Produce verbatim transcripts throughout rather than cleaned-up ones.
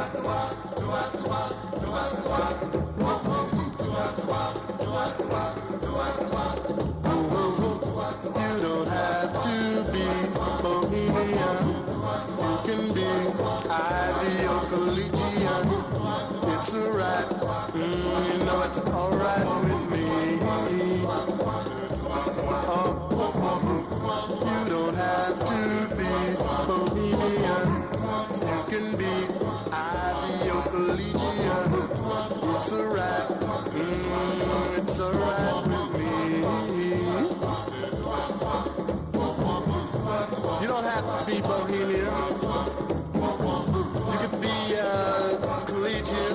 You don't have to be bohemian. You can be Ivy or collegian. It's alright, mm, you know it's alright with me. Oh, you don't have to be bohemian. You can be Ivy or collegian. It's alright, mm, it's alright with me. You don't have to be bohemian. You could be uh, collegiate,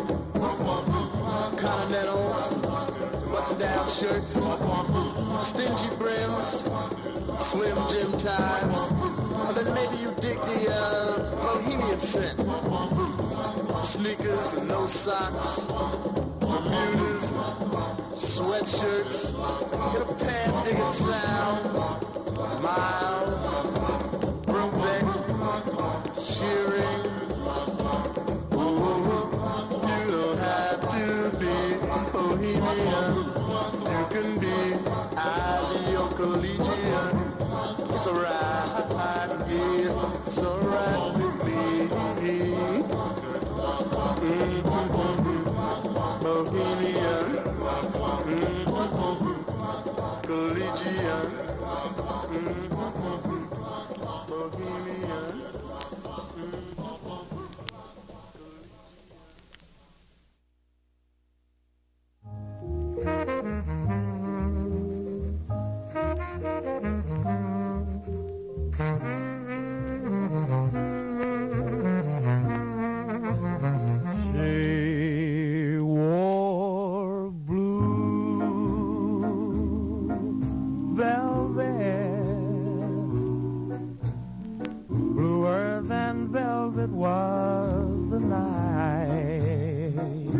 continentals, button-down shirts, stingy brims, slim Jim ties. Or then maybe you dig the uh, bohemian scent. Sneakers and no socks, Bermudas, sweatshirts. Get a pan digging sound. Miles, Brubeck, Shearing. Ooh, you don't have to be bohemian. You can be Ivy or collegian. It's alright, yeah, it's alright with me. Mm-hmm. Bohemian, mm-hmm. Collegian. Mm-hmm. Bohemian. She wore blue velvet, bluer than velvet was the night,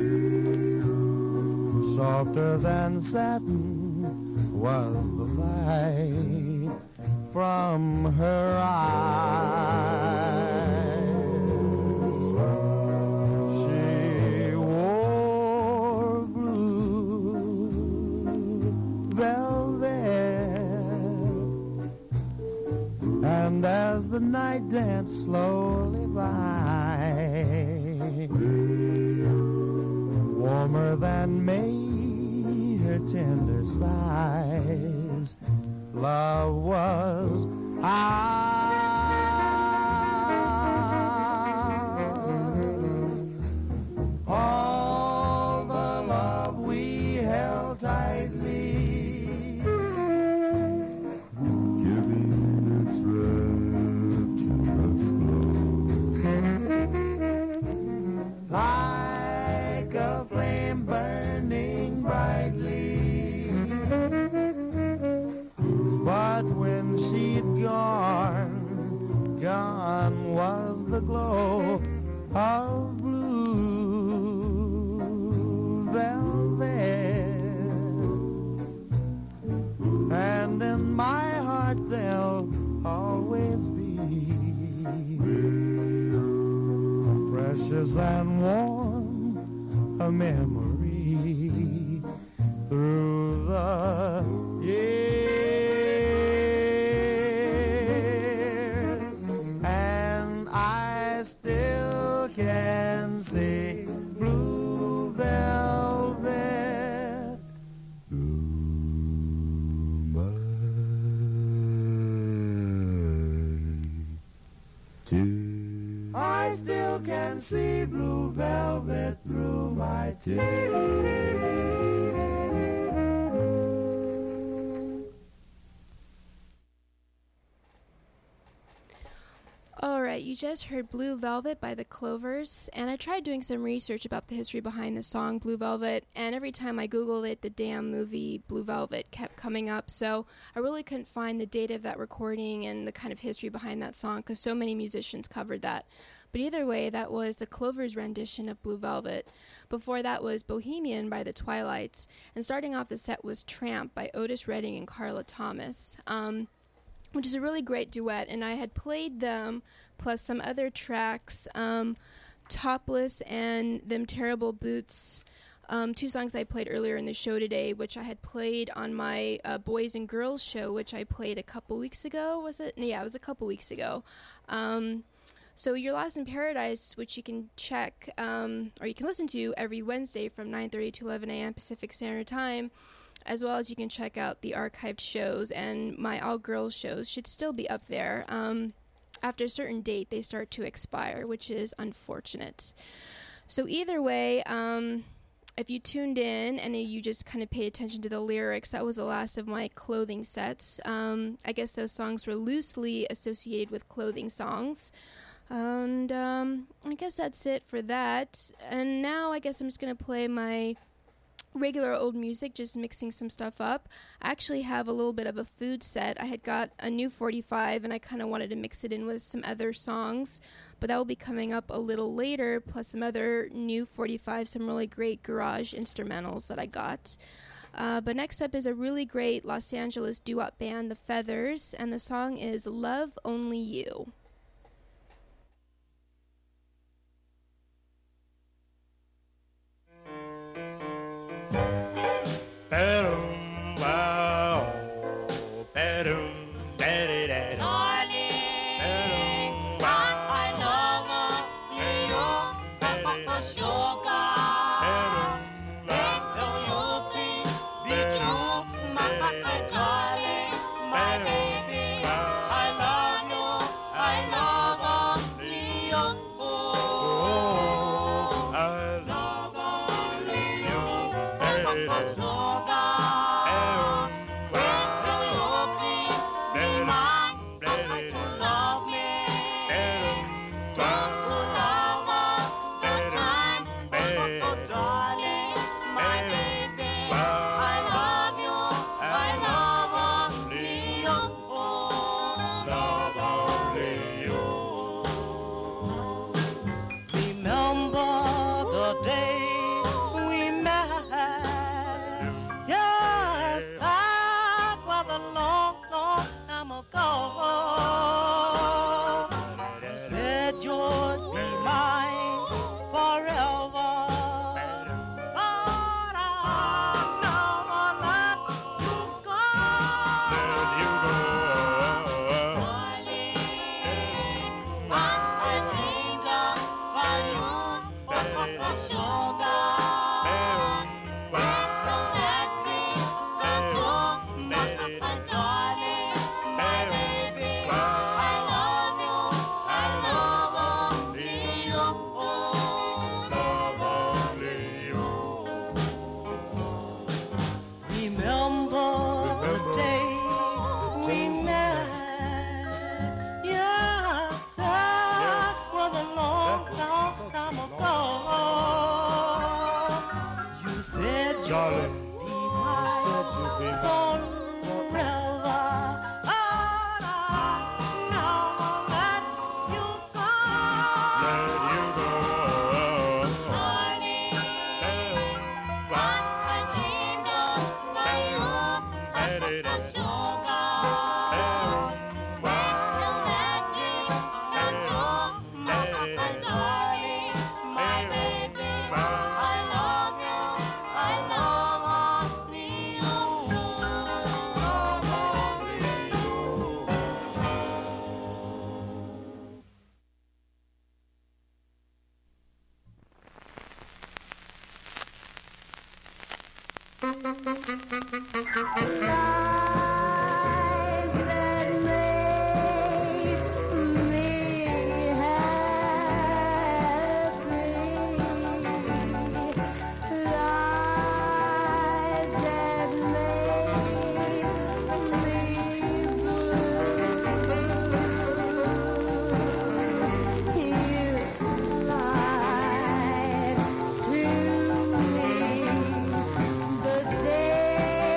softer than satin was the light from her eyes. She wore blue velvet, and as the night danced slowly by, warmer than May, her tender sighs, love was ours. All the love we held tightly, giving its rapturous glow, like a flame burning brightly. But when she'd gone, gone was the glow of blue velvet. And in my heart there'll always be precious and warm a memory through the years. I still can see blue velvet through my tears. I still can see blue velvet through my tears. Alright, you just heard Blue Velvet by the Clovers, and I tried doing some research about the history behind the song Blue Velvet, and every time I googled it, the damn movie Blue Velvet kept coming up, so I really couldn't find the date of that recording and the kind of history behind that song, because so many musicians covered that. But either way, that was the Clovers rendition of Blue Velvet. Before that was Bohemian by the Twilights, and starting off the set was Tramp by Otis Redding and Carla Thomas. Um... which is a really great duet, and I had played them, plus some other tracks, um, Topless and Them Terrible Boots, um, two songs I played earlier in the show today, which I had played on my uh, Boys and Girls show, which I played a couple weeks ago, was it? Yeah, it was a couple weeks ago. Um, so Your Lost in Paradise, which you can check, um, or you can listen to every Wednesday from nine thirty to eleven a.m. Pacific Standard Time, as well as you can check out the archived shows, and my all-girls shows should still be up there. Um, after a certain date, they start to expire, which is unfortunate. So either way, um, if you tuned in and you just kind of paid attention to the lyrics, that was the last of my clothing sets. Um, I guess those songs were loosely associated with clothing songs. And um, I guess that's it for that. And now I guess I'm just going to play my regular old music, just mixing some stuff up. I actually have a little bit of a food set. I had got a new forty-five and I kind of wanted to mix it in with some other songs, but that will be coming up a little later, plus some other new forty-five, some really great garage instrumentals that I got. Uh, but next up is a really great Los Angeles doo-wop band, The Feathers, and the song is Love Only You. Ba-dum, wow, ba-dum, da-da-da-da. Darling, I love you, for sugar. Though you be true, my darling, my baby. I love you, I love only you. Oh, I love only you, for sugar. The day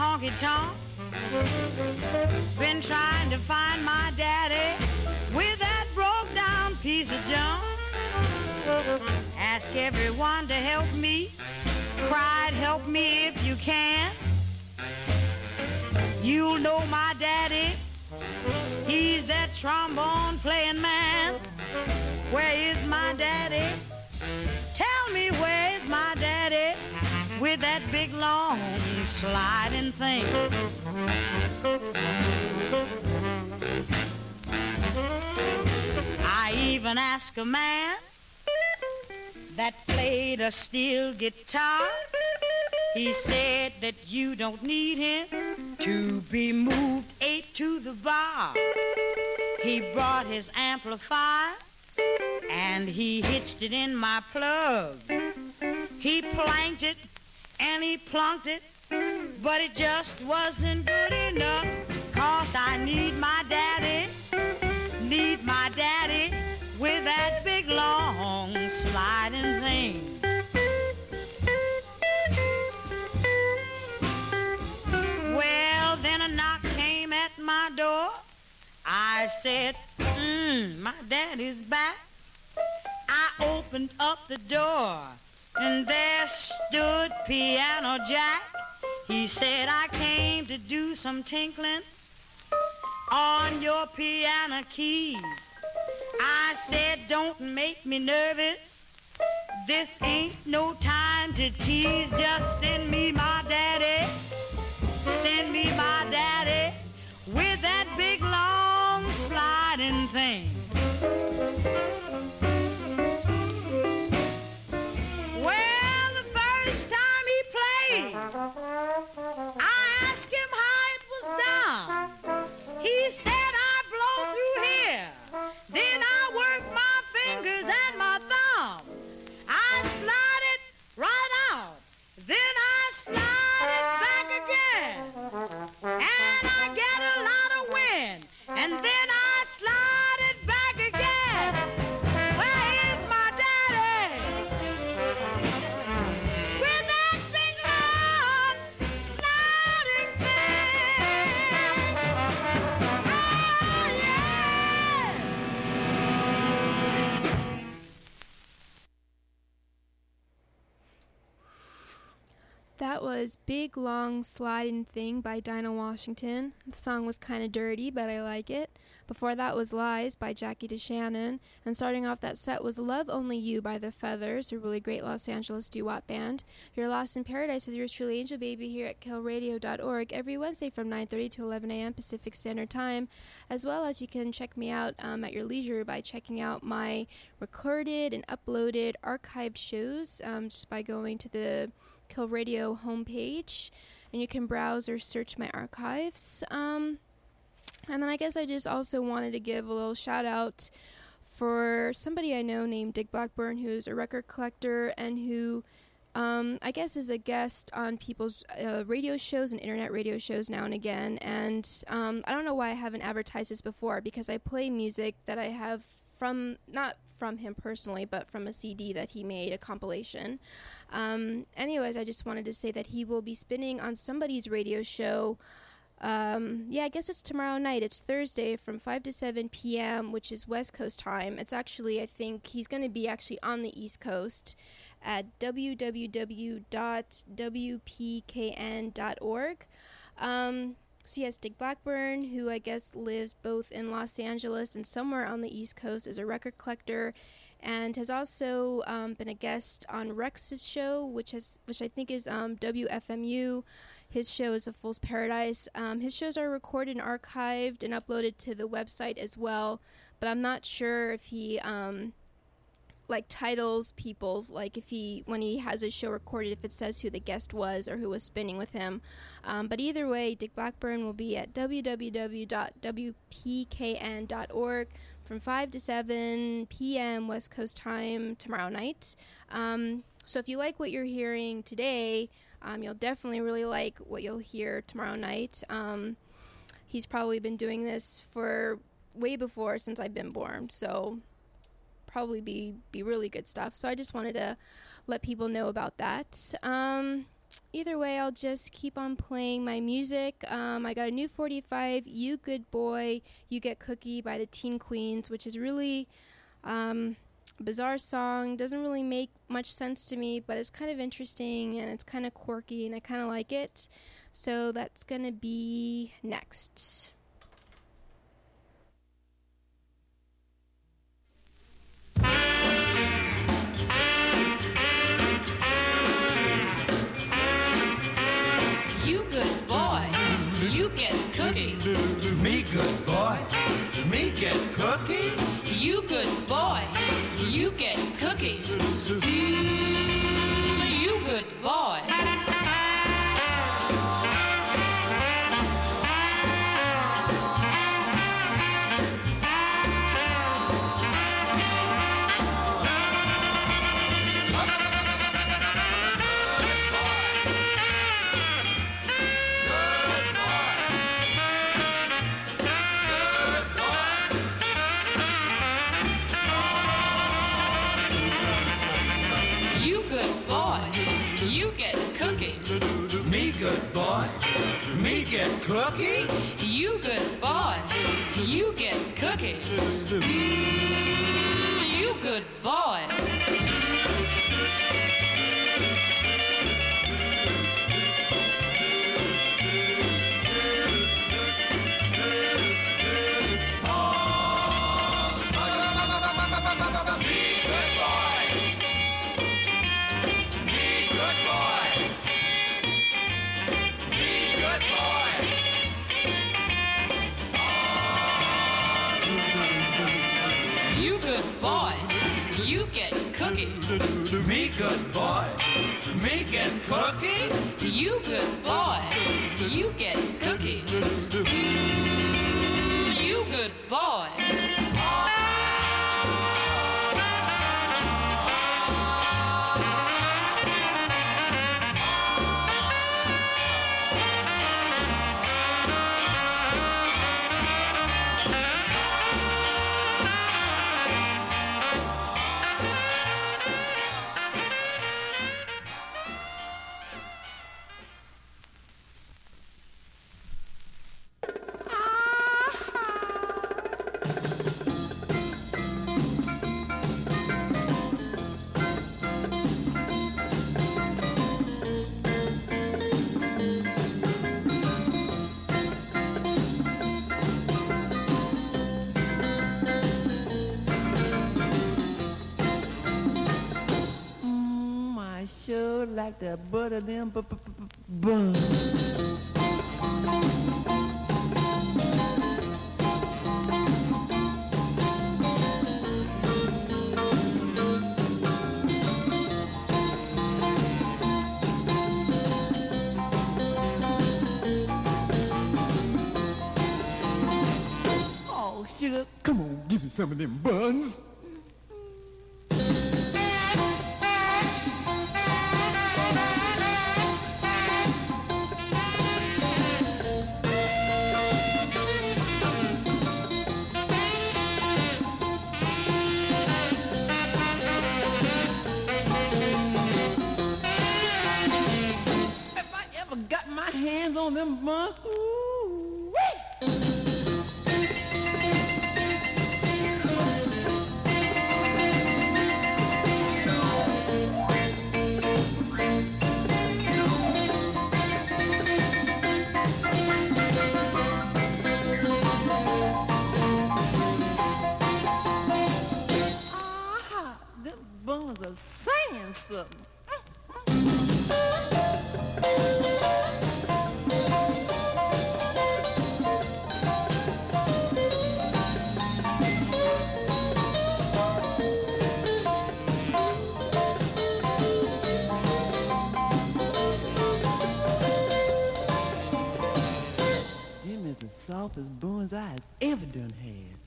honky-tonk. Been trying to find my daddy with that broke-down piece of junk. Ask everyone to help me. Cried, help me if you can. You'll know my daddy. He's that trombone-playing man. Where is my daddy? Tell me where's my daddy with that big long sliding thing. I even asked a man that played a steel guitar. He said that you don't need him to be moved eight to the bar. He brought his amplifier and he hitched it in my plug. He planked it and he plunked it, but it just wasn't good enough. 'Cause I need my daddy, need my daddy with that big long sliding thing. Well, then a knock came at my door. I said, mm, my daddy's back. I opened up the door, and there stood Piano Jack. He said, I came to do some tinkling on your piano keys. I said, don't make me nervous. This ain't no time to tease. Just send me my daddy. Send me my daddy with that big long sliding thing. Well, the first time he played, I asked him how it was done. He said, I blow through here, then I work my fingers and my thumb. I slide it right out, then I slide it back again, and I get a lot of wind, and then I slide it back again. Where is my daddy? With that big long sliding thing. Oh, yeah. That was Big Long Sliding Thing by Dinah Washington. The song was kind of dirty, but I like it. Before that was Lies by Jackie DeShannon. And starting off that set was Love Only You by The Feathers, a really great Los Angeles doo-wop band. You're Lost in Paradise with yours truly, Angel Baby, here at kill radio dot org every Wednesday from nine thirty to eleven a.m. Pacific Standard Time, as well as you can check me out um, at your leisure by checking out my recorded and uploaded archived shows um, just by going to the Kill Radio homepage, and you can browse or search my archives. Um, and then I guess I just also wanted to give a little shout out for somebody I know named Dick Blackburn, who's a record collector and who um, I guess is a guest on people's uh, radio shows and internet radio shows now and again. And um, I don't know why I haven't advertised this before, because I play music that I have from, not from him personally, but from a C D that he made, a compilation. Um, anyways, I just wanted to say that he will be spinning on somebody's radio show. Um, yeah, I guess it's tomorrow night. It's Thursday from five to seven p.m., which is West Coast time. It's actually, I think, he's going to be actually on the East Coast at w w w dot w p k n dot org. Um, so yes, Dick Blackburn, who I guess lives both in Los Angeles and somewhere on the East Coast, is a record collector and has also um, been a guest on Rex's show, which has, which I think is um, W F M U. His show is A Fool's Paradise. Um, his shows are recorded and archived and uploaded to the website as well, but I'm not sure if he um, like titles people's, like if he, when he has his show recorded, if it says who the guest was or who was spinning with him. Um, but either way, Dick Blackburn will be at w w w dot w p k n dot org from five to seven p.m. West Coast time tomorrow night. Um, so if you like what you're hearing today, um, you'll definitely really like what you'll hear tomorrow night. Um, he's probably been doing this for way before, since I've been born, so probably be, be really good stuff. So I just wanted to let people know about that. Um, either way, I'll just keep on playing my music. Um, I got a new forty-five, You Good Boy, You Get Cookie by the Teen Queens, which is really um, a bizarre song. Doesn't really make much sense to me, but it's kind of interesting and it's kind of quirky and I kind of like it. So that's going to be next. You good boy, you get cookie. Me good boy, me get cookie. You good boy, you get cookie. Mm, you good boy. Me good boy, me get cookie. You good boy, you get cookie. Mm, you good boy. Me good boy, me get cookie. You good boy, you get cookie. Mm, you good boy. Like the butter them bu- bu- bu- buns. Oh, sugar, come on, give me some of them buns. On them buns. Ooh, wait. Ah, them buns are saying something. Softest buns I has ever done had.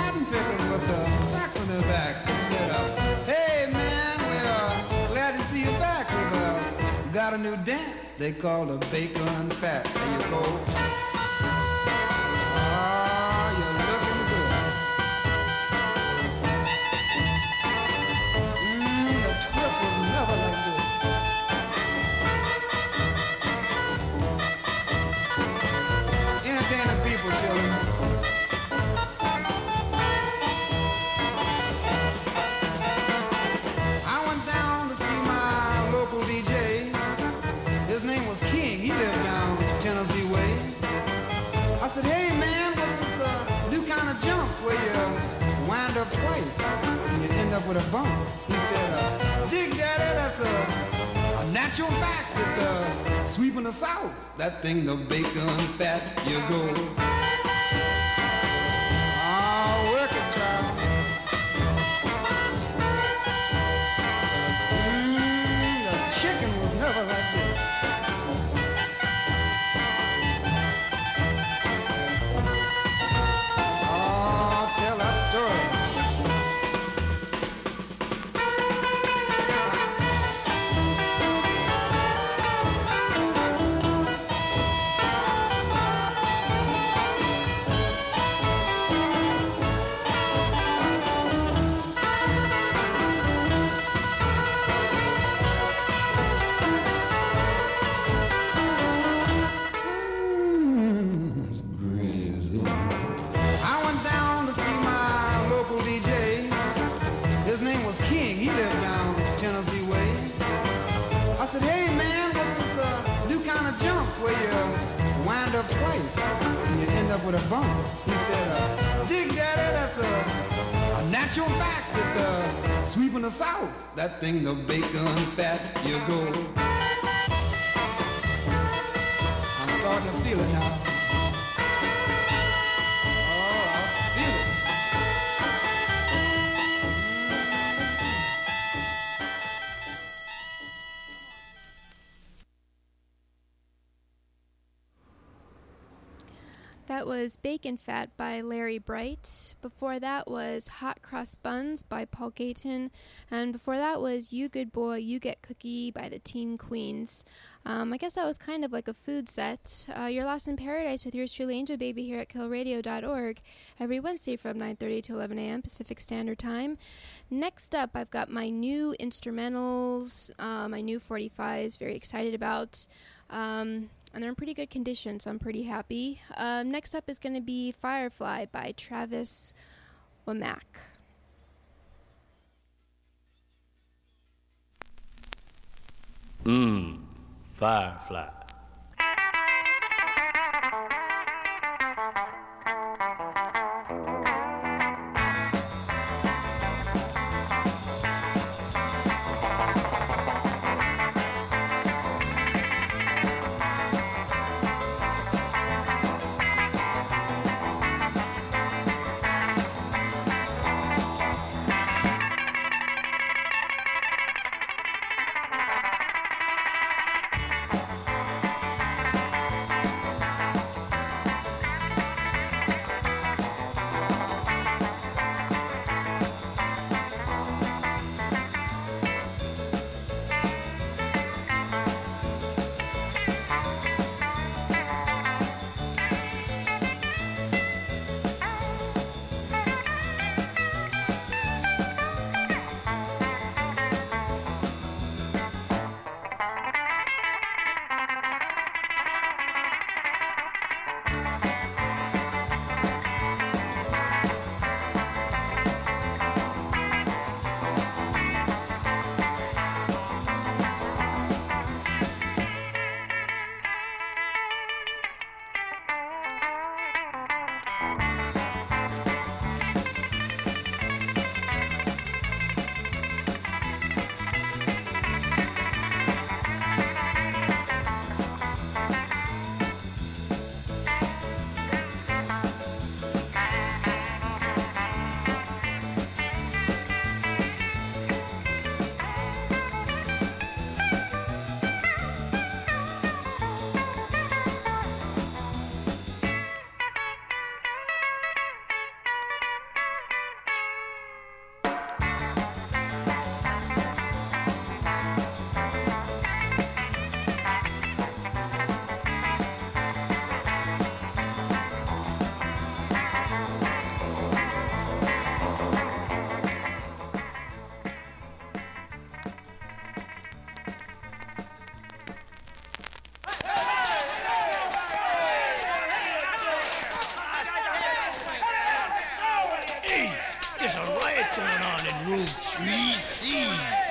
cotton pickers with the sacks on their back. They said, uh, hey man, we're glad to see you back. We've uh, got a new dance they call the bacon fat. There you go. Ah, you're looking good. Mmm, the twist was never like this. Entertain the people, children. I went down to see my local D J. His name was King. He lived down Tennessee way. I said, hey man, what's this uh, new kind of jump where you wind up twice and you end up with a bump? He said, uh, dig daddy, that's a, a natural fact. It's a sweep in the south. That thing, the bacon fat, you go. Oh, work it, child. Mmm, the chicken was never like this. Oh, tell that story. I went down to see my local D J. His name was King. He lived down Tennessee way. I said, hey man, what's this uh, new kind of jump where you wind up twice and you end up with a bump? He said, uh, dig daddy, that's a, a natural fact. It's a sweep in the south. That thing, the bacon fat, you go. I'm starting to feel it now. That was Bacon Fat by Larry Bright. Before that was Hot Cross Buns by Paul Gayton. And before that was You Good Boy, You Get Cookie by the Teen Queens. Um, I guess that was kind of like a food set. Uh, you're Lost in Paradise with yours truly, Angel Baby, here at kill radio dot org every Wednesday from nine thirty to eleven a.m. Pacific Standard Time. Next up, I've got my new instrumentals, uh, my new forty-fives, very excited about. Um... And they're in pretty good condition, so I'm pretty happy. Um, next up is going to be Firefly by Travis Womack. Mmm, Firefly. There's a riot going on in room three C.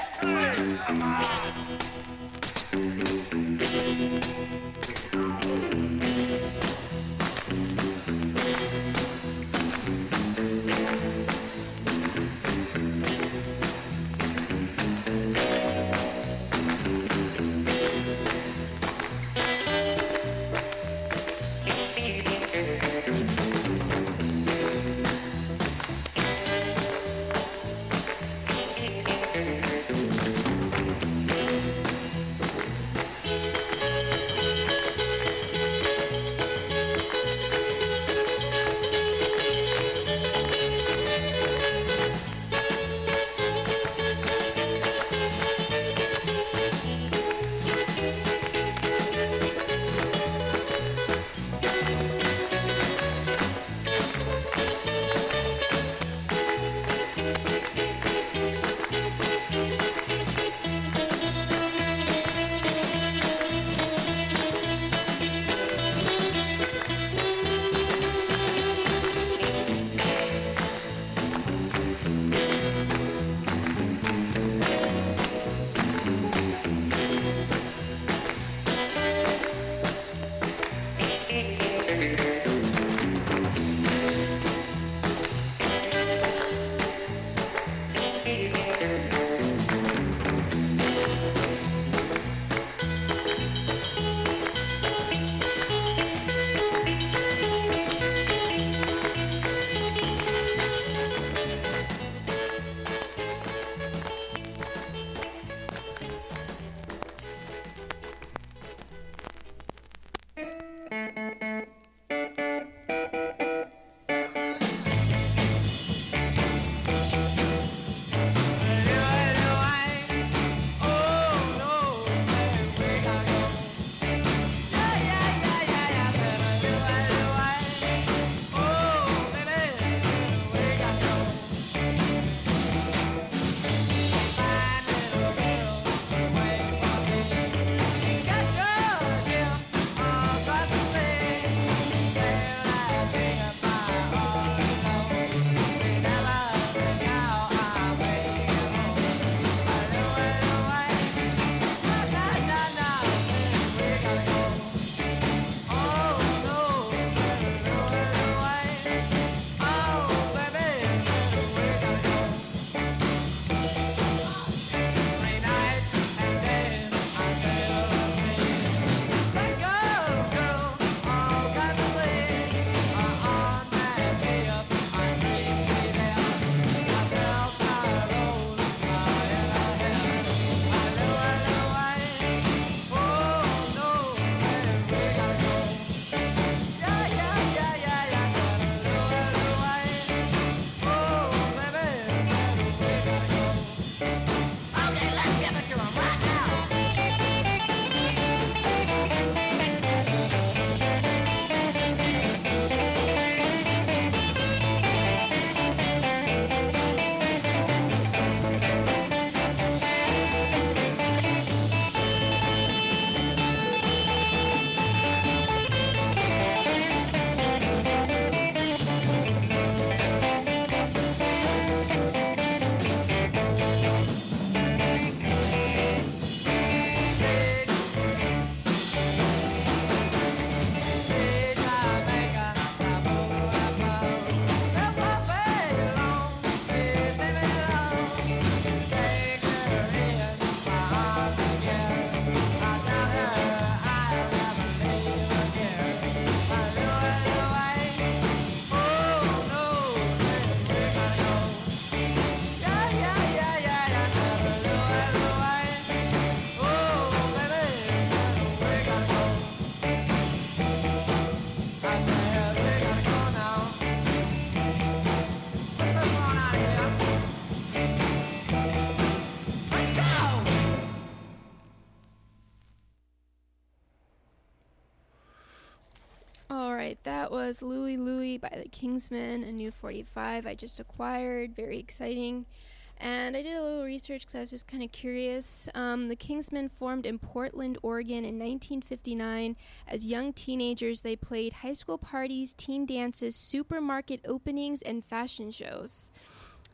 That was Louie Louie by the Kingsmen, a new forty-five I just acquired. Very exciting. And I did a little research because I was just kind of curious. Um, the Kingsmen formed in Portland, Oregon in nineteen fifty-nine. As young teenagers, they played high school parties, teen dances, supermarket openings, and fashion shows.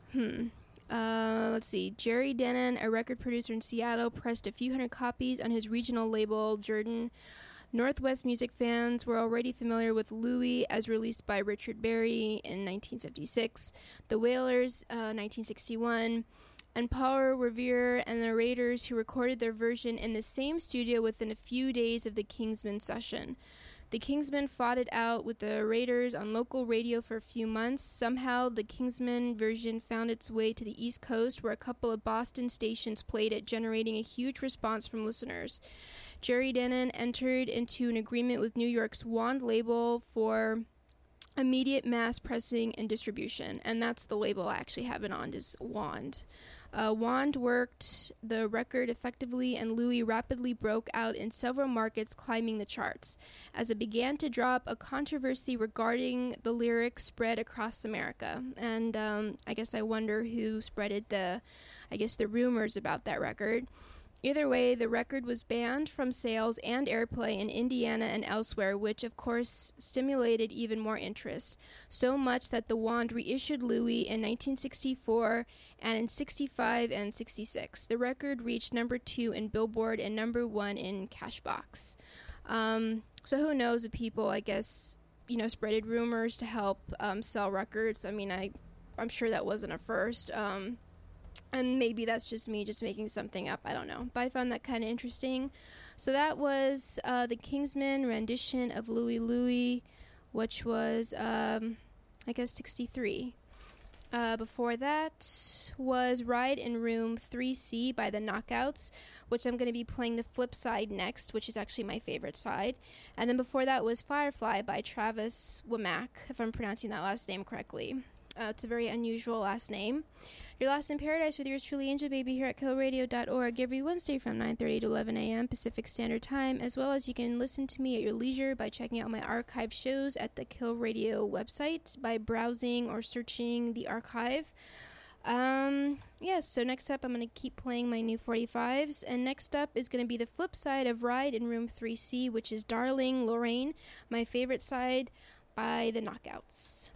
Hmm. Uh, let's see. Jerry Denon, a record producer in Seattle, pressed a few hundred copies on his regional label, Jordan. Northwest music fans were already familiar with Louie as released by Richard Berry in nineteen fifty-six, The Wailers, uh, nineteen sixty-one, and Paul Revere and the Raiders, who recorded their version in the same studio within a few days of the Kingsmen session. The Kingsmen fought it out with the Raiders on local radio for a few months. Somehow, the Kingsmen version found its way to the East Coast, where a couple of Boston stations played it, generating a huge response from listeners. Jerry Denon entered into an agreement with New York's Wand label for immediate mass pressing and distribution, and that's the label I actually have it on, is Wand. Uh, Wand worked the record effectively, and Louie rapidly broke out in several markets, climbing the charts. As it began to drop, a controversy regarding the lyrics spread across America, and um, I guess I wonder who spreaded the, I guess the rumors about that record. Either way, the record was banned from sales and airplay in Indiana and elsewhere, which of course stimulated even more interest, so much that the Wand reissued Louie in nineteen sixty-four and in sixty-five and sixty-six. The record reached number two in Billboard and number one in Cashbox. Um, so who knows if people, I guess, you know, spreaded rumors to help um, sell records. I mean, I, I'm sure that wasn't a first. Um, And maybe that's just me just making something up. I don't know. But I found that kind of interesting. So that was uh, the Kingsmen rendition of Louie Louie, which was, um, I guess, sixty-three. Uh, before that was Ride in Room three C by the Knockouts, which I'm going to be playing the flip side next, which is actually my favorite side. And then before that was Firefly by Travis Womack, if I'm pronouncing that last name correctly. Uh, it's a very unusual last name. You're Lost in Paradise with yours truly, Angel Baby, here at kill radio dot org every Wednesday from nine thirty to eleven a.m. Pacific Standard Time, as well as you can listen to me at your leisure by checking out my archive shows at the Kill Radio website by browsing or searching the archive. Um, yeah, so next up I'm going to keep playing my new forty-fives, and next up is going to be the flip side of Ride in Room three C, which is Darling Lorraine, my favorite side by the Knockouts.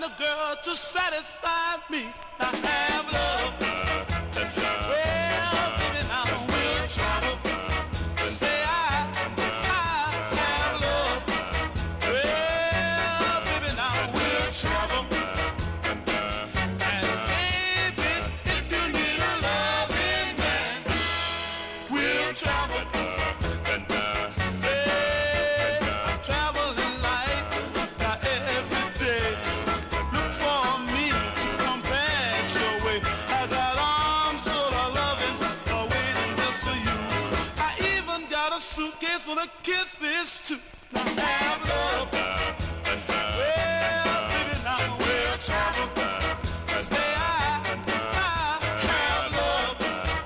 a girl to satisfy me. I have love. Well, baby, now we'll travel. Say I, I have love. Well, baby, now we'll travel. And baby, if you need a loving man, we'll travel. Say I'm traveling light now every day. Look for me to come pass your way. I got arms full of loving, waiting just for you. I even got a suitcase with a kiss this too. Now have love. Well, baby, now we'll travel. Say I, I have love.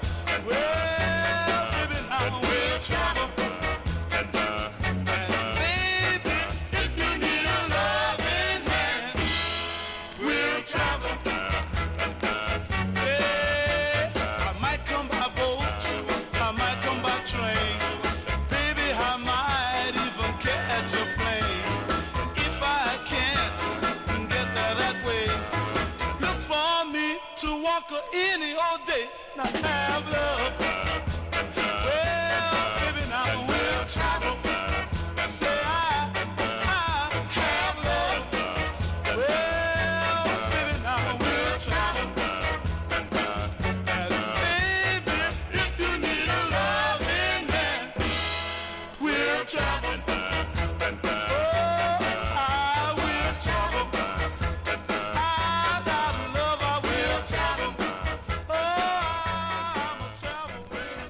Well, baby, now we'll travel. And baby, if you need a loving man, we'll travel. Say I might come by boat, I might come by train. Baby, I might even catch a plane. If I can't get there that way, look for me to walk any old day. Now have love. Well, baby, now we'll travel. Say I, I have love. Well, baby, now we'll travel. And baby, if you need a loving man, we'll travel. Oh, I will travel. I got love, I will travel. Oh, I'm a travel man.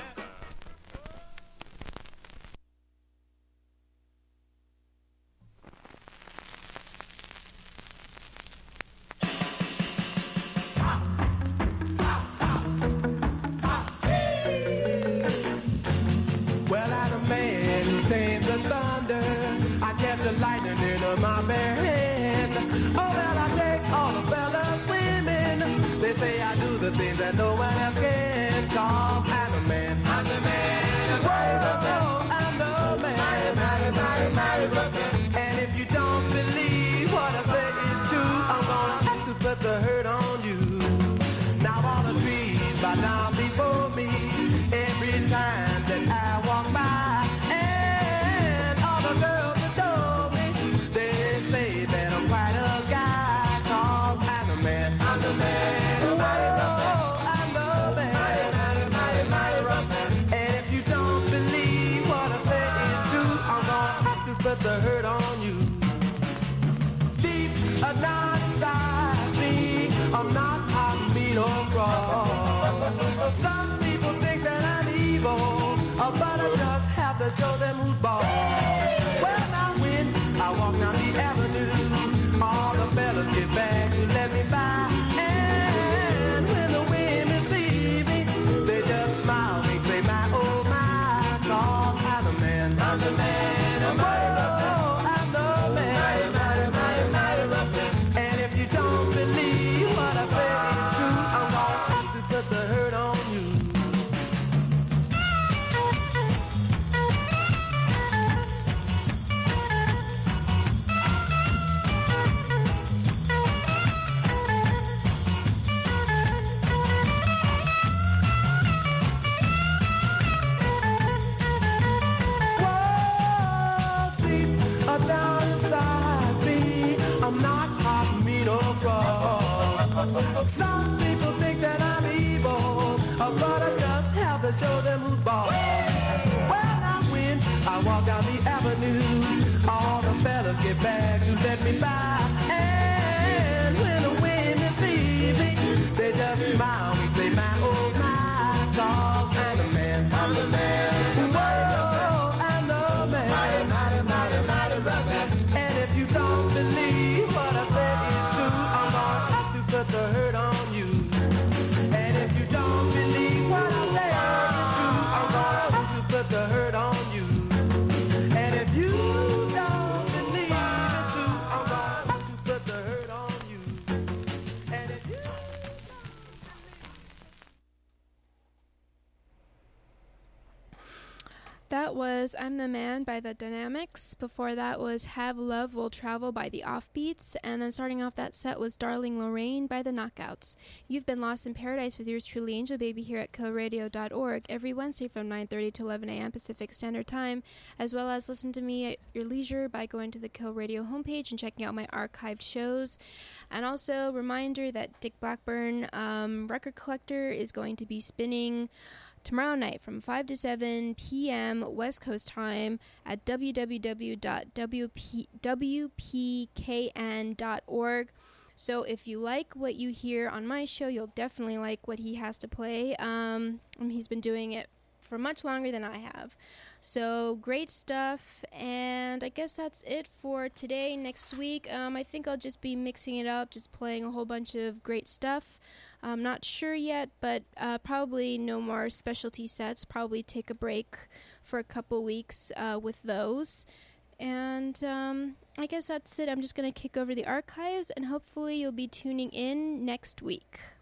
Well, I'm a man who tames the thunder. I catch the lightning in my bare hand. Oh, well, I take all the fellas women. They say I do the things that no one else can. Cause I'm a man. I'm the man. Whoa, I'm the man. Mighty, mighty, mighty, mighty. And if you don't believe what I say is true, I'm gonna have to put the hurt on you. Now all the trees bow down before me every time that I walk by, and all the girls adore me. They say that I'm quite a guy, cause I'm the man. I'm the man. Whoa, I'm the man. Mighty, mighty, mighty rough man. And if you don't believe what I say is true, I'm gonna have to put the hurt on you. Deep down inside me, I'm not hot, mean or raw. Some people think that I'm evil, oh, but I just have to show them who's boss. Well, now when I walk down the avenue, all the fellas get back to let me by. And when the women see me, they just smile, they say, my, oh, my, cause I'm the man. I'm the man, I'm Whoa, I'm the man. Mighty, mighty, mighty, mighty rough man. And if you don't believe what I say is true, I'm gonna have to put the hurt on you. Whoa, deep down inside me, I'm not hot, mean or raw. Some people think that I'm evil, but I just have to show them who's boss. Well, now when I walk down the avenue, all the fellas get back to let me by. And when the women see me, they just smile and say, my, oh, my, cause I'm the man. I'm the man. Whoa, I'm the man. Mighty, mighty, mighty, mighty rough man. And if you don't believe what I said is true, I'm gonna have to put the hurt on you. that was I'm the Man by the Dynamics. Before that was Have Love Will Travel by the Offbeats. And then starting off that set was Darling Lorraine by the Knockouts. You've been Lost in Paradise with yours truly, Angel Baby, here at kill radio dot org every Wednesday from nine thirty to eleven a.m. Pacific Standard Time, as well as listen to me at your leisure by going to the Kill Radio homepage and checking out my archived shows. And also, reminder that Dick Blackburn, um, Record Collector, is going to be spinning tomorrow night from five to seven p.m. West Coast time at w w w dot w p k n dot org. So if you like what you hear on my show, you'll definitely like what he has to play. Um, he's been doing it for much longer than I have. So great stuff, and I guess that's it for today. Next week, um, I think I'll just be mixing it up, just playing a whole bunch of great stuff. I'm not sure yet, but uh, probably no more specialty sets. Probably take a break for a couple weeks uh, with those. And um, I guess that's it. I'm just going to kick over the archives, and hopefully you'll be tuning in next week.